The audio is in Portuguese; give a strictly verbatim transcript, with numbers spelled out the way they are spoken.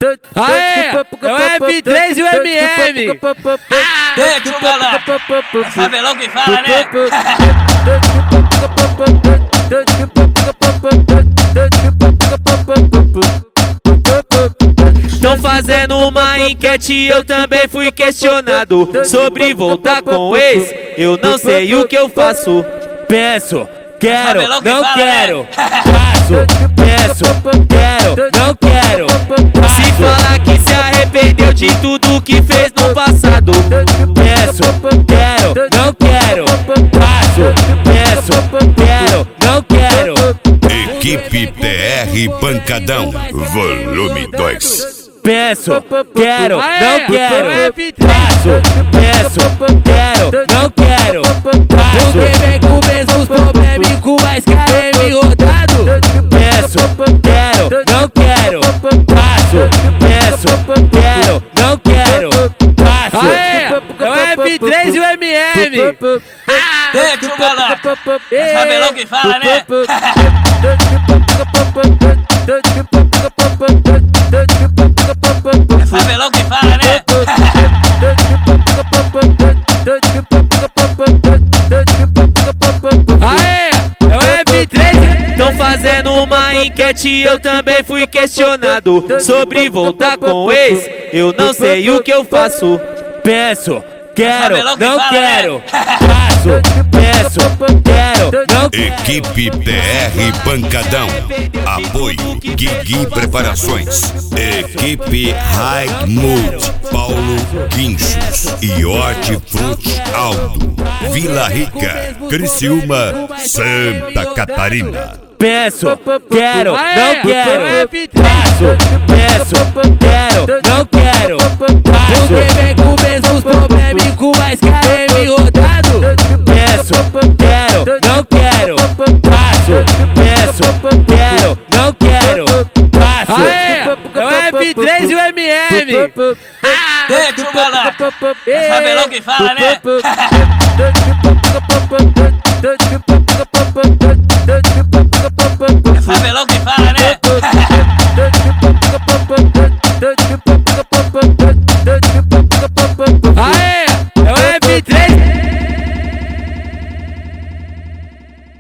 Aê, é o F três e o M M. Vem aqui o galã, sabe logo que fala, né? Tão fazendo uma enquete, eu também fui questionado sobre voltar com o ex. Eu não sei o que eu faço. Penso, quero, não quero. Faço, penso, quero, não quero. Se falar que se arrependeu de tudo que fez no passado. Penso, quero, não quero. Faço, penso, quero, não quero. Equipe T R Pancadão, volume dois. Penso, quero, não quero. Faço, penso, quero, não quero. Porque vem com mesmos problemas e com mais K M rodado. Penso, quero, não quero. Faço, penso, quero, não quero. Faço. Aê, é o F três e o M M. Vem aqui o galã, sabe logo que fala, né? Sabe logo que fala, né? Aê, é o F três. Tão fazendo uma enquete, eu também fui questionado sobre voltar com o ex. Eu não sei o que eu faço. Penso, quero, não quero. Faço, penso, quero, não quero. Equipe T R Pancadão, apoio Guigui Preparações, equipe High Mood, Paulo Guinchos e Hortifruti Aldo, Vila Rica, Criciúma, Santa Catarina. Penso, quero, não quero. Faço, penso, quero, não quero. Porque vem com mesmos problemas e com mais K M rodado. Penso, quero, não quero. Faço, penso, quero, não quero. Faço. Aê, é o F três e o M M. Vem aqui o galã, sabe logo que fala, né?